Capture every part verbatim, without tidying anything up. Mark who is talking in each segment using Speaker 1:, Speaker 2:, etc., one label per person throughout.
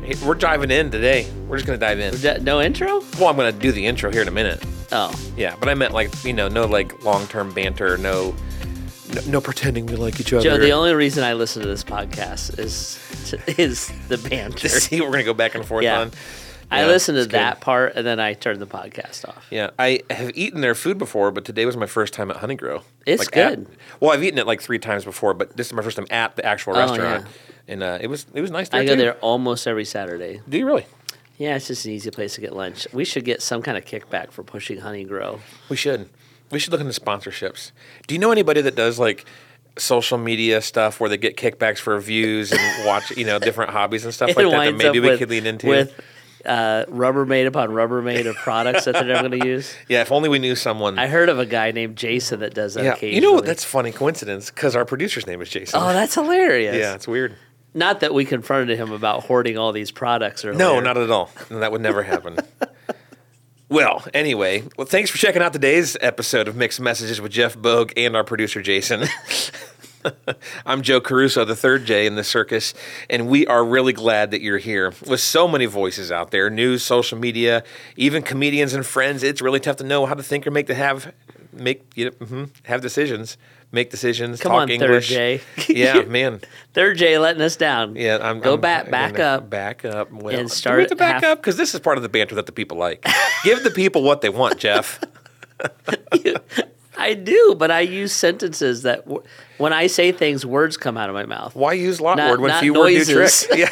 Speaker 1: Hey, we're diving in today. We're just going to dive in.
Speaker 2: No intro?
Speaker 1: Well, I'm going to do the intro here in a minute.
Speaker 2: Oh.
Speaker 1: Yeah, but I meant like, you know, no like long-term banter, no, no no pretending we like each other.
Speaker 2: Joe, the only reason I listen to this podcast is to, is the banter.
Speaker 1: To see what we're going to go back and forth
Speaker 2: yeah.
Speaker 1: on.
Speaker 2: I
Speaker 1: Yeah,
Speaker 2: listen to
Speaker 1: it's
Speaker 2: that
Speaker 1: good.
Speaker 2: part, and then I turn the podcast off.
Speaker 1: Yeah, I have eaten their food before, but today was my first time at Honeygrow.
Speaker 2: It's
Speaker 1: Like, at-
Speaker 2: good.
Speaker 1: well, I've eaten it like three times before, but this is my first time at the actual
Speaker 2: Oh,
Speaker 1: restaurant,
Speaker 2: yeah.
Speaker 1: and uh, it was it was nice there
Speaker 2: I go
Speaker 1: too.
Speaker 2: there almost every Saturday.
Speaker 1: Do you really?
Speaker 2: Yeah, it's just an easy place to get lunch. We should get some kind of kickback for pushing Honey Grow.
Speaker 1: We should. We should look into sponsorships. Do you know anybody that does like social media stuff where they get kickbacks for views and watch, you know, different hobbies and stuff
Speaker 2: It
Speaker 1: like that that
Speaker 2: winds
Speaker 1: maybe
Speaker 2: up
Speaker 1: we
Speaker 2: with-
Speaker 1: could lean into?
Speaker 2: With uh, Rubbermaid upon Rubbermaid of products that they're never going to use.
Speaker 1: Yeah, if only we knew someone.
Speaker 2: I heard of a guy named Jason that does that
Speaker 1: yeah,
Speaker 2: occasionally.
Speaker 1: you know what? That's a funny coincidence because our producer's name is Jason.
Speaker 2: Oh, that's hilarious.
Speaker 1: yeah, it's weird.
Speaker 2: Not that we confronted him about hoarding all these products earlier.
Speaker 1: No, not at all. That would never happen. Well, anyway, well, thanks for checking out today's episode of Mixed Messages with Jeff Bogue and our producer, Jason. I'm Joe Caruso, the third J in the circus, and we are really glad that you're here. With so many voices out there, news, social media, even comedians and friends, it's really tough to know how to think or make to have make you know, mm-hmm, have decisions, make decisions,
Speaker 2: Come
Speaker 1: talk
Speaker 2: on,
Speaker 1: English.
Speaker 2: third J.
Speaker 1: Yeah, man.
Speaker 2: Third J letting us down.
Speaker 1: Yeah, I'm
Speaker 2: Go
Speaker 1: I'm
Speaker 2: back, back
Speaker 1: gonna
Speaker 2: up.
Speaker 1: back up, well,
Speaker 2: and
Speaker 1: do
Speaker 2: start
Speaker 1: we have to back
Speaker 2: half-
Speaker 1: up because this is part of the banter that the people like. Give the people what they want, Jeff.
Speaker 2: I do, but I use sentences that, w- when I say things, words come out of my mouth.
Speaker 1: Why use lot
Speaker 2: Not-
Speaker 1: word when
Speaker 2: not
Speaker 1: few word do trick?
Speaker 2: noises.
Speaker 1: Yeah.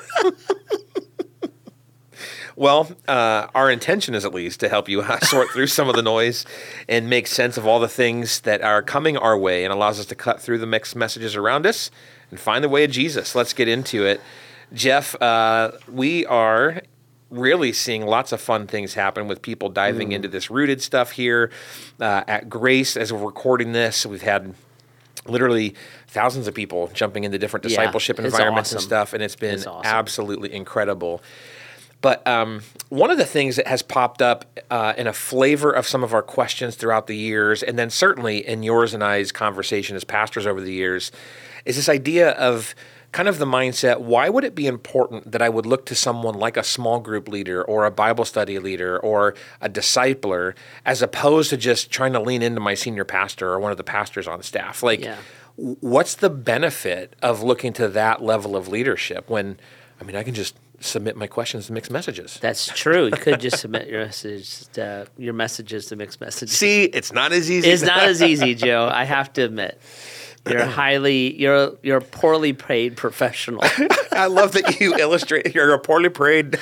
Speaker 1: Well, uh, our intention is at least to help you uh, sort through some of the noise and make sense of all the things that are coming our way and allows us to cut through the mixed messages around us and find the way of Jesus. Let's get into it. Jeff, uh, we are really seeing lots of fun things happen with people diving into this rooted stuff here uh, at Grace. As we're recording this, we've had literally thousands of people jumping into different
Speaker 2: Yeah,
Speaker 1: discipleship
Speaker 2: it's
Speaker 1: environments and
Speaker 2: awesome.
Speaker 1: stuff, and it's been
Speaker 2: It's awesome.
Speaker 1: absolutely incredible. But um, one of the things that has popped up uh, in a flavor of some of our questions throughout the years, and then certainly in yours and I's conversation as pastors over the years, is this idea of kind of the mindset, why would it be important that I would look to someone like a small group leader or a Bible study leader or a discipler as opposed to just trying to lean into my senior pastor or one of the pastors on staff? Like,
Speaker 2: Yeah.
Speaker 1: w- what's the benefit of looking to that level of leadership when, I mean, I can just submit my questions to mixed messages.
Speaker 2: That's true. You could just submit your message to, your messages to mixed messages.
Speaker 1: See, it's not as easy.
Speaker 2: It's not as easy, Joe. I have to admit. You're highly, you're you're a poorly paid professional.
Speaker 1: I love that you illustrate. You're a poorly paid.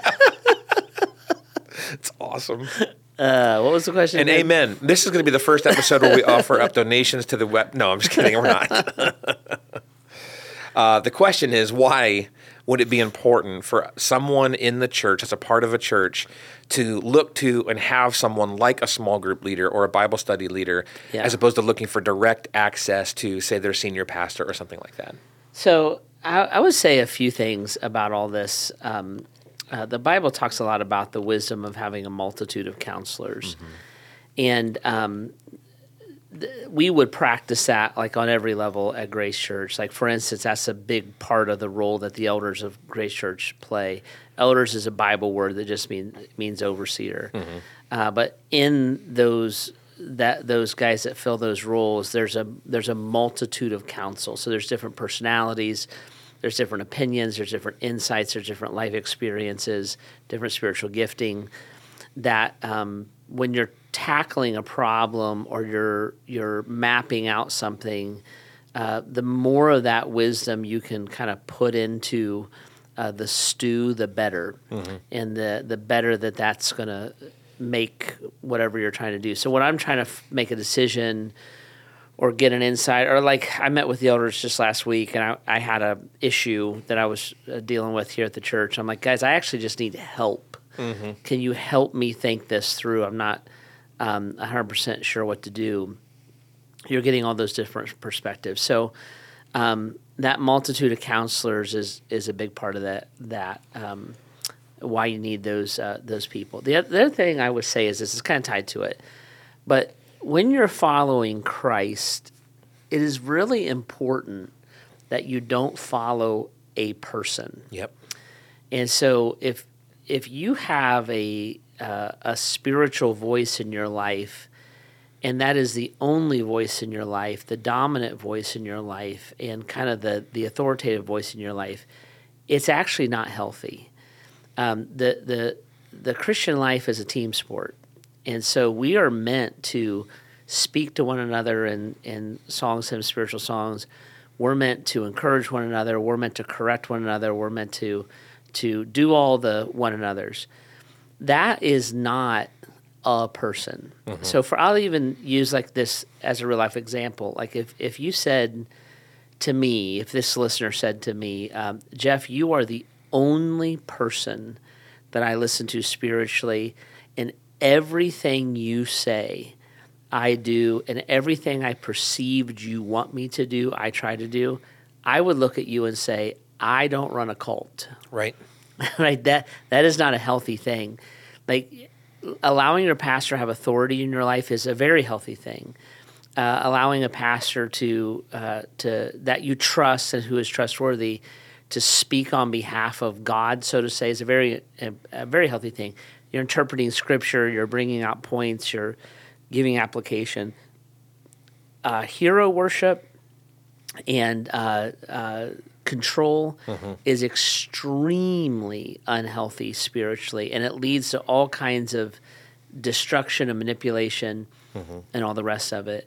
Speaker 1: It's awesome.
Speaker 2: Uh, what was the question?
Speaker 1: And
Speaker 2: again?
Speaker 1: amen. This is going to be the first episode where we offer up donations to the web. No, I'm just kidding. We're not. uh, the question is, why would it be important for someone in the church, as a part of a church, to look to and have someone like a small group leader or a Bible study leader,
Speaker 2: Yeah.
Speaker 1: as opposed to looking for direct access to, say, their senior pastor or something like that?
Speaker 2: So I, I would say a few things about all this. Um, uh, the Bible talks a lot about the wisdom of having a multitude of counselors,
Speaker 1: Mm-hmm.
Speaker 2: and um, th- we would practice that like on every level at Grace Church. Like for instance, that's a big part of the role that the elders of Grace Church play. Elders is a Bible word that just mean, means overseer,
Speaker 1: Mm-hmm.
Speaker 2: uh, but in those that those guys that fill those roles, there's a there's a multitude of counsel. So there's different personalities, there's different opinions, there's different insights, there's different life experiences, different spiritual gifting. That um, when you're tackling a problem or you're you're mapping out something, uh, the more of that wisdom you can kind of put into uh, the stew, the better,
Speaker 1: Mm-hmm.
Speaker 2: and the the better that that's going to make whatever you're trying to do. So when I'm trying to f- make a decision or get an insight, or like I met with the elders just last week, and I, I had a issue that I was uh, dealing with here at the church. I'm like, guys, I actually just need help.
Speaker 1: Mm-hmm.
Speaker 2: Can you help me think this through? I'm not um, one hundred percent sure what to do. You're getting all those different perspectives. So um, that multitude of counselors is is a big part of that. That um, why you need those uh, those people. The other, the other thing I would say is this is kind of tied to it, but when you're following Christ, it is really important that you don't follow a person.
Speaker 1: Yep.
Speaker 2: And so if if you have a uh, a spiritual voice in your life, and that is the only voice in your life, the dominant voice in your life, and kind of the, the authoritative voice in your life, it's actually not healthy. Um, the the the Christian life is a team sport, and so we are meant to speak to one another in, in songs, hymns, spiritual songs. We're meant to encourage one another. We're meant to correct one another. We're meant to to do all the one another's. That is not a person. Mm-hmm. So for I'll even use like this as a real life example. Like if, if you said to me, if this listener said to me, um, Jeff, you are the only person that I listen to spiritually, and everything you say, I do, and everything I perceived you want me to do, I try to do, I would look at you and say, I don't run a cult.
Speaker 1: Right.
Speaker 2: Right. That that is not a healthy thing. Like allowing your pastor to have authority in your life is a very healthy thing. Uh, allowing a pastor to uh, to that you trust and who is trustworthy to speak on behalf of God, so to say, is a very a, a very healthy thing. You're interpreting Scripture. You're bringing out points. You're giving application. Uh, hero worship and uh, uh, control mm-hmm. is extremely unhealthy spiritually, and it leads to all kinds of destruction and manipulation mm-hmm. and all the rest of it.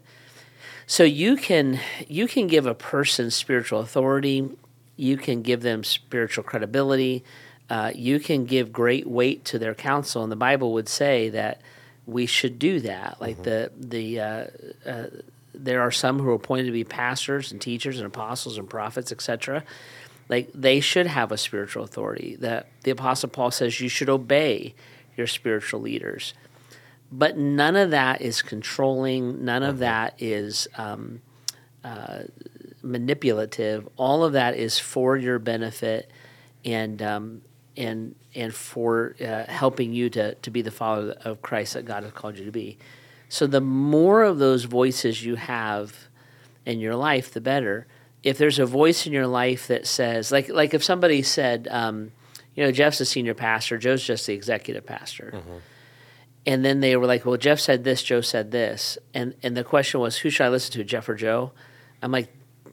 Speaker 2: So you can you can give a person spiritual authority, you can give them spiritual credibility, uh, you can give great weight to their counsel, and the Bible would say that we should do that. Like mm-hmm. the the uh, uh, there are some who are appointed to be pastors and teachers and apostles and prophets, et cetera. Like they should have a spiritual authority. That the Apostle Paul says you should obey your spiritual leaders. But none of that is controlling. None of that is um, uh, manipulative. All of that is for your benefit and um, and and for uh, helping you to to be the follower of Christ that God has called you to be. So the more of those voices you have in your life, the better. If there's a voice in your life that says, like like if somebody said, um, you know, Jeff's the senior pastor, Joe's just the executive pastor. Mm-hmm. And then they were like, well, Jeff said this, Joe said this. And and the question was, who should I listen to, Jeff or Joe? I'm like,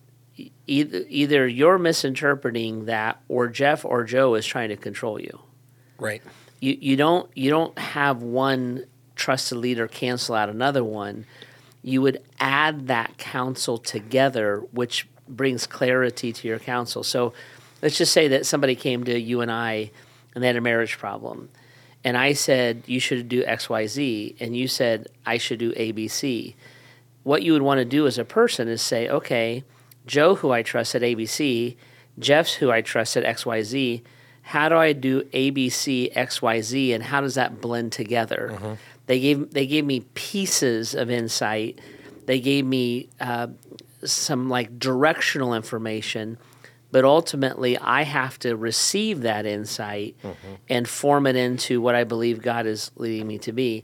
Speaker 2: either, either you're misinterpreting that or Jeff or Joe is trying to control you.
Speaker 1: Right.
Speaker 2: You you don't you don't have one trusted leader cancel out another one. You would add that counsel together, which brings clarity to your counsel. So let's just say that somebody came to you and I and they had a marriage problem. And I said, you should do X, Y, Z, and you said, I should do A, B, C. What you would want to do as a person is say, okay, Joe, who I trust, said A, B, C. Jeff's, who I trust, said X, Y, Z. How do I do A, B, C, X, Y, Z, and how does that blend together? Mm-hmm. They gave they gave me pieces of insight. They gave me uh, some like directional information. But ultimately, I have to receive that insight mm-hmm. and form it into what I believe God is leading me to be.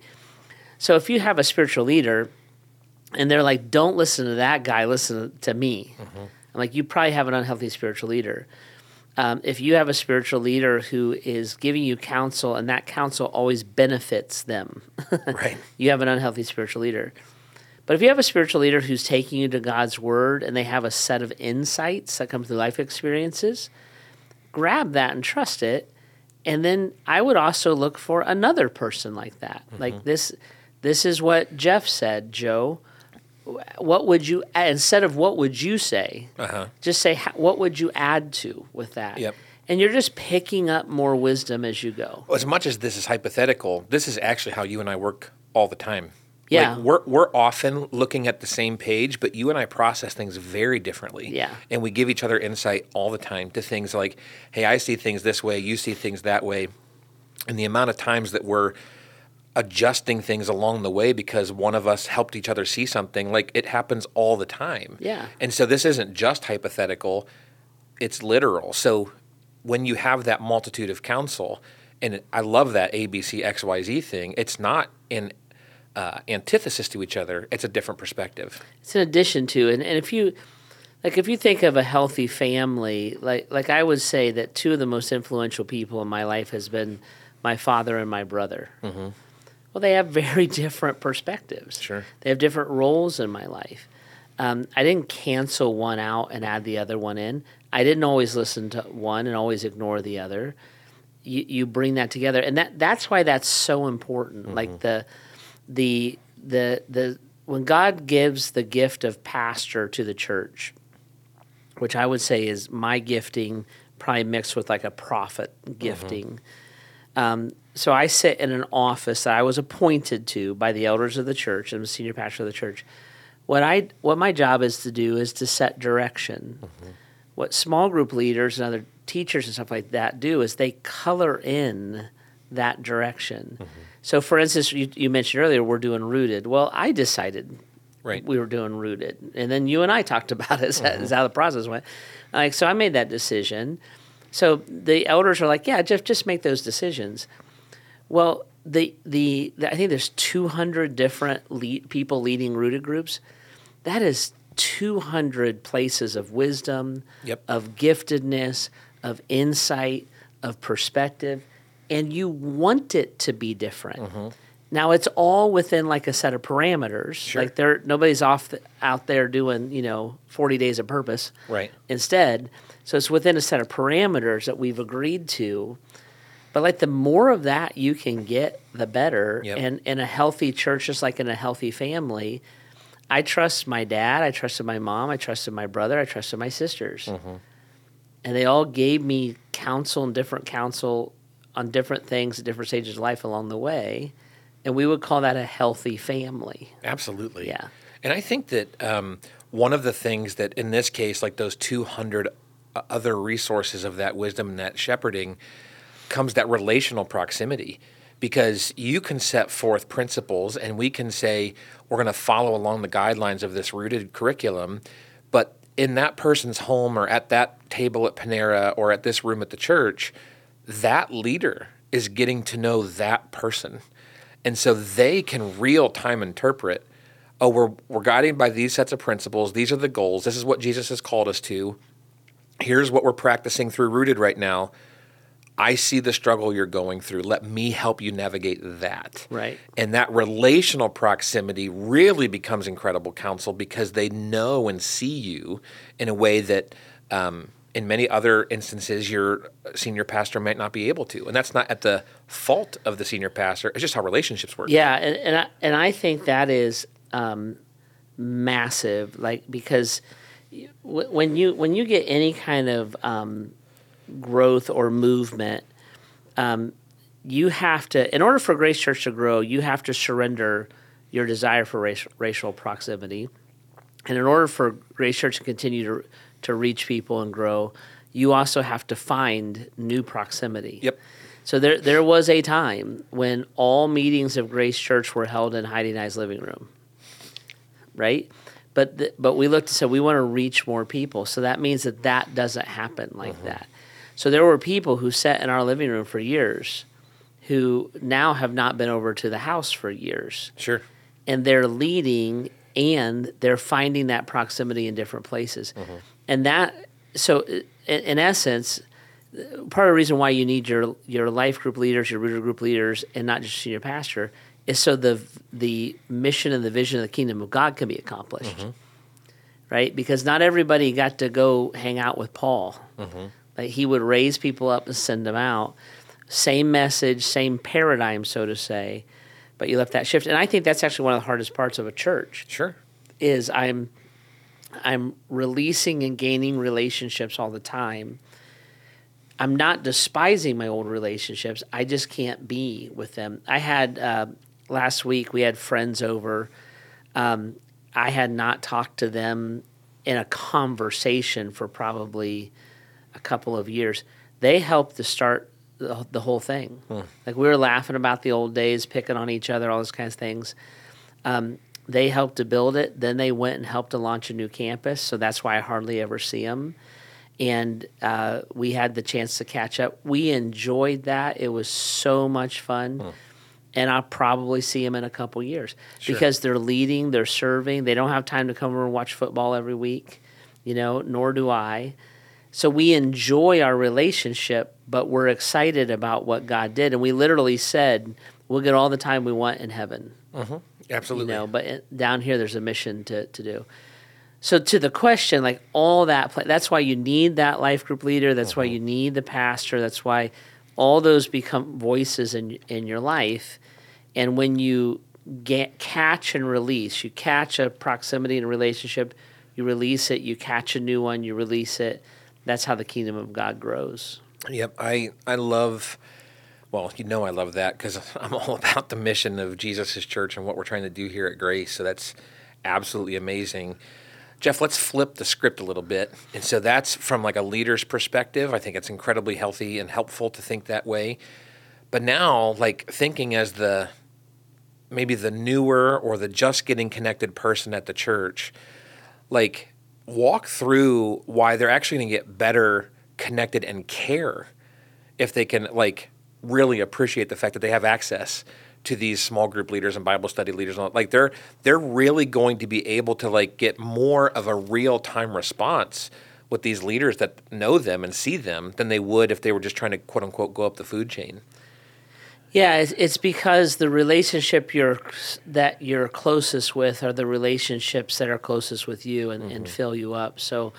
Speaker 2: So if you have a spiritual leader and they're like, don't listen to that guy, listen to me. Mm-hmm. I'm like, you probably have an unhealthy spiritual leader. Um, if you have a spiritual leader who is giving you counsel and that counsel always benefits them,
Speaker 1: right.
Speaker 2: you have an unhealthy spiritual leader. But if you have a spiritual leader who's taking you to God's word and they have a set of insights that come through life experiences, grab that and trust it. And then I would also look for another person like that. Mm-hmm. Like this, this is what Jeff said, Joe. What would you, instead of what would you say, uh-huh. just say, what would you add to with that?
Speaker 1: Yep.
Speaker 2: And you're just picking up more wisdom as you go.
Speaker 1: Well, as much as this is hypothetical, this is actually how you and I work all the time.
Speaker 2: Yeah.
Speaker 1: Like we're we're often looking at the same page, but you and I process things very differently.
Speaker 2: Yeah.
Speaker 1: And we give each other insight all the time to things like, hey, I see things this way, you see things that way. And the amount of times that we're adjusting things along the way because one of us helped each other see something, like it happens all the time.
Speaker 2: Yeah.
Speaker 1: And so this isn't just hypothetical, it's literal. So when you have that multitude of counsel, and I love that A, B, C, X, Y, Z thing, it's not in Uh, antithesis to each other, it's a different perspective.
Speaker 2: It's an addition to, and, and if you, Like if you think of a healthy family, like like I would say that two of the most influential people in my life has been my father and my brother.
Speaker 1: Mm-hmm.
Speaker 2: Well, they have very different perspectives.
Speaker 1: Sure.
Speaker 2: They have different roles in my life. Um, I didn't cancel one out and add the other one in. I didn't always listen to one and always ignore the other. You, you bring that together, and that that's why that's so important. Mm-hmm. Like the the the the when God gives the gift of pastor to the church, which I would say is my gifting, probably mixed with like a prophet gifting. Mm-hmm. Um, so I sit in an office that I was appointed to by the elders of the church. I'm a senior pastor of the church. What I what my job is to do is to set direction. Mm-hmm. What small group leaders and other teachers and stuff like that do is they color in that direction. Mm-hmm. So, for instance, you, you mentioned earlier we're doing Rooted. Well, I decided right. we were doing Rooted, and then you and I talked about it as, mm-hmm. as how the process went. Like, so I made that decision. So the elders are like, "Yeah, just just make those decisions." Well, the the, the I think there's two hundred different lead, people leading Rooted groups. That is two hundred places of wisdom, yep. of giftedness, of insight, of perspective, and you want it to be different. Mm-hmm. Now it's all within like a set of parameters. Sure. Like there, nobody's off the, out there doing you know forty days of purpose.
Speaker 1: Right.
Speaker 2: Instead, so it's within a set of parameters that we've agreed to. But like the more of that you can get, the better. Yep. And in a healthy church, just like in a healthy family, I trust my dad, I trusted my mom, I trusted my brother, I trusted my sisters. Mm-hmm. And they all gave me counsel and different counsel on different things at different stages of life along the way. And we would call that a healthy family.
Speaker 1: Absolutely.
Speaker 2: Yeah.
Speaker 1: And I think that um, one of the things that in this case, like those two hundred other resources of that wisdom and that shepherding, comes that relational proximity. Because you can set forth principles and we can say we're going to follow along the guidelines of this Rooted curriculum, but in that person's home or at that table at Panera or at this room at the church, that leader is getting to know that person. And so they can real time interpret, oh, we're, we're guided by these sets of principles. These are the goals. This is what Jesus has called us to. Here's what we're practicing through Rooted right now. I see the struggle you're going through. Let me help you navigate that.
Speaker 2: Right.
Speaker 1: And that relational proximity really becomes incredible counsel because they know and see you in a way that um, in many other instances your senior pastor might not be able to. And that's not at the fault of the senior pastor. It's just how relationships work.
Speaker 2: Yeah, and and I, and I think that is um, massive, like because when you when you get any kind of um, growth or movement, um, you have to, in order for Grace Church to grow, you have to surrender your desire for racial, racial proximity. And in order for Grace Church to continue to to reach people and grow, you also have to find new proximity.
Speaker 1: Yep.
Speaker 2: So there there was a time when all meetings of Grace Church were held in Heidi and I's living room, right? But the, but we looked and said we want to reach more people. So that means that that doesn't happen like mm-hmm. that. So there were people who sat in our living room for years who now have not been over to the house for years.
Speaker 1: Sure.
Speaker 2: And they're leading and they're finding that proximity in different places. Mm-hmm. And that, so in, in essence, part of the reason why you need your your life group leaders, your Rooted group leaders, and not just senior pastor is so the the mission and the vision of the kingdom of God can be accomplished. Mm-hmm. Right? Because not everybody got to go hang out with Paul. Mm-hmm. Like he would raise people up and send them out. Same message, same paradigm, so to say, but you left that shift. And I think that's actually one of the hardest parts of a church.
Speaker 1: Sure.
Speaker 2: Is I'm I'm releasing and gaining relationships all the time. I'm not despising my old relationships. I just can't be with them. I had, uh, last week, we had friends over. Um, I had not talked to them in a conversation for probably a couple of years. They helped to start the, the whole thing. Hmm. Like we were laughing about the old days, picking on each other, all those kinds of things. Um, they helped to build it. Then they went and helped to launch a new campus. So that's why I hardly ever see them. And uh, we had the chance to catch up. We enjoyed that. It was so much fun. Hmm. And I'll probably see them in a couple years. Sure. Because they're leading, they're serving. They don't have time to come over and watch football every week. you know, nor do I. So we enjoy our relationship, but we're excited about what God did. And we literally said, we'll get all the time we want in heaven.
Speaker 1: Mm-hmm. Absolutely.
Speaker 2: You know, but it, down here, there's a mission to, to do. So to the question, like all that, play, that's why you need that life group leader. That's mm-hmm. why you need the pastor. That's why all those become voices in in your life. And when you get catch and release, you catch a proximity in a relationship, you release it, you catch a new one, you release it. That's how the kingdom of God grows.
Speaker 1: Yep, I I love. Well, you know I love that because I'm all about the mission of Jesus' church and what we're trying to do here at Grace. So that's absolutely amazing. Jeff, let's flip the script a little bit. And so that's from like a leader's perspective. I think it's incredibly healthy and helpful to think that way. But now, like thinking as the maybe the newer or the just getting connected person at the church, like walk through why they're actually going to get better connected and care if they can like really appreciate the fact that they have access to these small group leaders and Bible study leaders. Like they're they're really going to be able to like get more of a real-time response with these leaders that know them and see them than they would if they were just trying to quote unquote go up the food chain.
Speaker 2: Yeah, it's, it's because the relationship you're that you're closest with are the relationships that are closest with you and, mm-hmm. and fill you up. So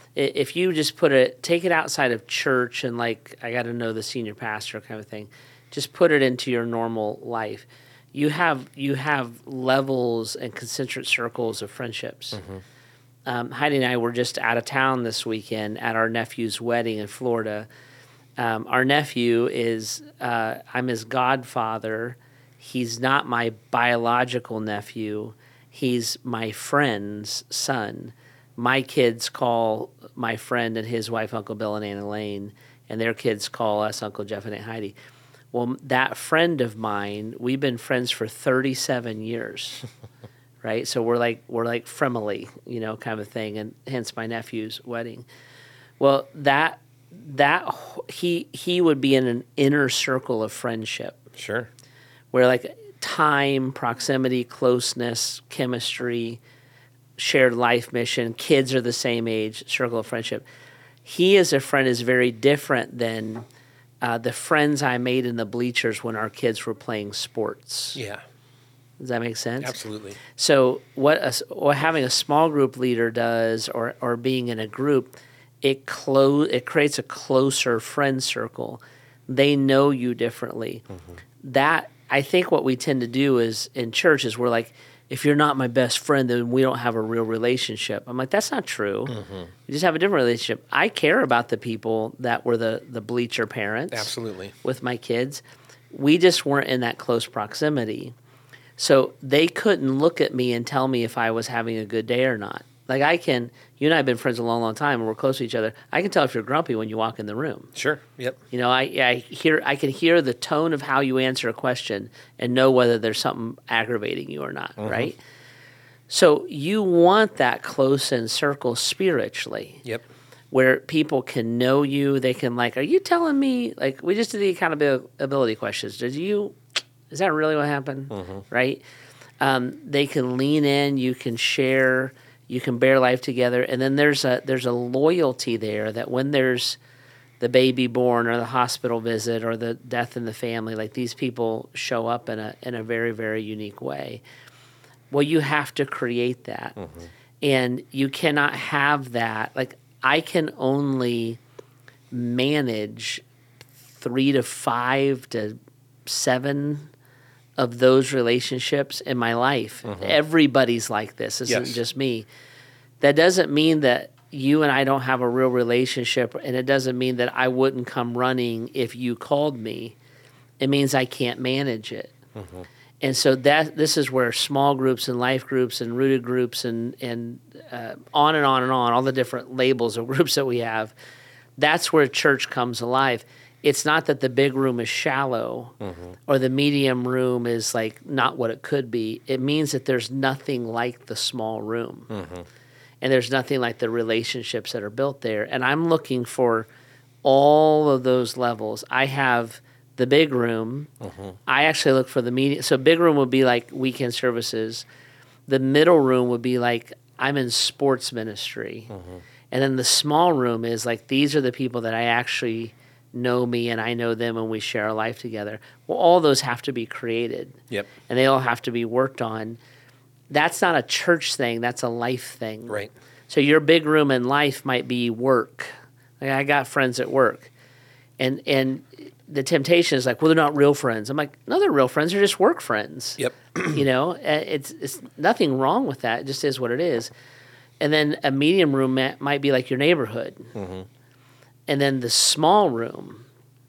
Speaker 2: if you just put it, take it outside of church and like, I got to know the senior pastor kind of thing, just put it into your normal life. You have you have levels and concentric circles of friendships. Mm-hmm. Um, Heidi and I were just out of town this weekend at our nephew's wedding in Florida. Um, our nephew is, uh, I'm his godfather. He's not my biological nephew. He's my friend's son. My kids call my friend and his wife Uncle Bill and Aunt Elaine, and their kids call us Uncle Jeff and Aunt Heidi. Well, that friend of mine, we've been friends for thirty-seven years, right? So we're like we're like family, you know, kind of thing, and hence my nephew's wedding. Well, that that he he would be in an inner circle of friendship.
Speaker 1: Sure.
Speaker 2: Where like time, proximity, closeness, chemistry, shared life mission, kids are the same age, circle of friendship. He as a friend is very different than uh, the friends I made in the bleachers when our kids were playing sports.
Speaker 1: Yeah.
Speaker 2: Does that make sense?
Speaker 1: Absolutely.
Speaker 2: So what a, or having a small group leader does or, or being in a group, it clo- it creates a closer friend circle. They know you differently. Mm-hmm. That, I think what we tend to do is in church is we're like, if you're not my best friend, then we don't have a real relationship. I'm like, that's not true. Mm-hmm. We just have a different relationship. I care about the people that were the, the bleacher parents.
Speaker 1: Absolutely.
Speaker 2: With my kids. We just weren't in that close proximity. So they couldn't look at me and tell me if I was having a good day or not. Like I can, you and I have been friends a long, long time, and we're close to each other. I can tell if you're grumpy when you walk in the room.
Speaker 1: Sure. Yep.
Speaker 2: You know, I, I hear, I can hear the tone of how you answer a question and know whether there's something aggravating you or not. Mm-hmm. Right. So you want that close in circle spiritually.
Speaker 1: Yep.
Speaker 2: Where people can know you, they can like, are you telling me? Like we just did the accountability questions. Did you? Is that really what happened? Mm-hmm. Right. Um, they can lean in. You can share. You can bear life together, and then there's a there's a loyalty there that when there's the baby born or the hospital visit or the death in the family, like these people show up in a in a very, very unique way. Well, you have to create that, mm-hmm. and you cannot have that. Like I can only manage three to five to seven of those relationships in my life. Mm-hmm. Everybody's like this. This yes. isn't just me. That doesn't mean that you and I don't have a real relationship, and it doesn't mean that I wouldn't come running if you called me. It means I can't manage it. Mm-hmm. And so that this is where small groups and life groups and rooted groups and, and uh, on and on and on, all the different labels of groups that we have, that's where church comes alive. It's not that the big room is shallow mm-hmm. or the medium room is like not what it could be. It means that there's nothing like the small room. Mm-hmm. And there's nothing like the relationships that are built there. And I'm looking for all of those levels. I have the big room. Mm-hmm. I actually look for the medium. So big room would be like weekend services. The middle room would be like I'm in sports ministry. Mm-hmm. And then the small room is like, these are the people that I actually know me and I know them and we share our life together. Well, all those have to be created.
Speaker 1: Yep.
Speaker 2: And they all have to be worked on. That's not a church thing. That's a life thing.
Speaker 1: Right.
Speaker 2: So your big room in life might be work. Like I got friends at work. And and the temptation is like, well, they're not real friends. I'm like, no, they're real friends. They're just work friends.
Speaker 1: Yep.
Speaker 2: You know, it's it's nothing wrong with that. It just is what it is. And then a medium room might be like your neighborhood. Mm-hmm. And then the small room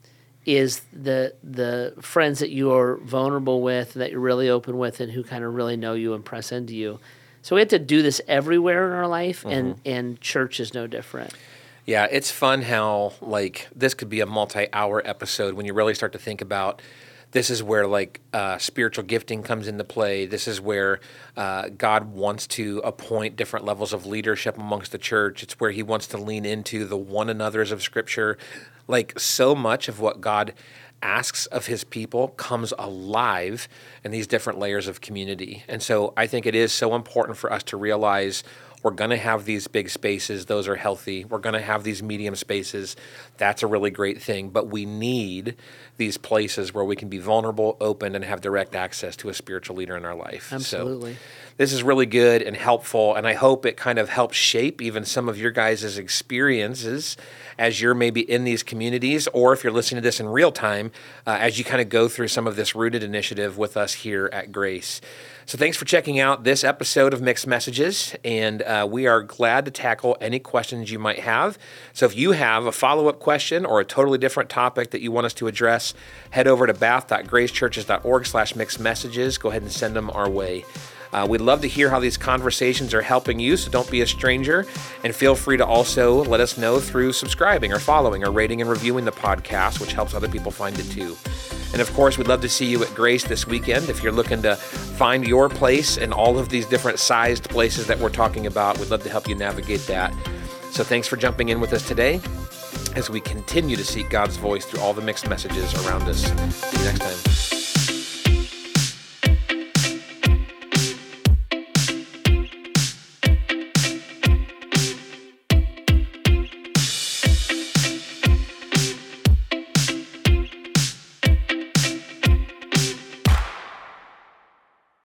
Speaker 2: is the the friends that you are vulnerable with, that you're really open with, and who kind of really know you and press into you. So we have to do this everywhere in our life, mm-hmm. and, and church is no different.
Speaker 1: Yeah, it's fun how, like, this could be a multi-hour episode when you really start to think about this is where, like, uh, spiritual gifting comes into play. This is where uh, God wants to appoint different levels of leadership amongst the church. It's where he wants to lean into the one another's of Scripture. Like, so much of what God asks of his people comes alive in these different layers of community. And so I think it is so important for us to realize we're going to have these big spaces. Those are healthy. We're going to have these medium spaces. That's a really great thing. But we need these places where we can be vulnerable, open, and have direct access to a spiritual leader in our life.
Speaker 2: Absolutely.
Speaker 1: So this is really good and helpful, and I hope it kind of helps shape even some of your guys' experiences as you're maybe in these communities, or if you're listening to this in real time, uh, as you kind of go through some of this Rooted initiative with us here at Grace. So thanks for checking out this episode of Mixed Messages, and uh, we are glad to tackle any questions you might have. So if you have a follow-up question or a totally different topic that you want us to address, head over to bath.gracechurches.org slash mixed messages. Go ahead and send them our way. Uh, we'd love to hear how these conversations are helping you, so don't be a stranger. And feel free to also let us know through subscribing or following or rating and reviewing the podcast, which helps other people find it too. And of course, we'd love to see you at Grace this weekend. If you're looking to find your place in all of these different sized places that we're talking about, we'd love to help you navigate that. So thanks for jumping in with us today as we continue to seek God's voice through all the mixed messages around us. See you next time.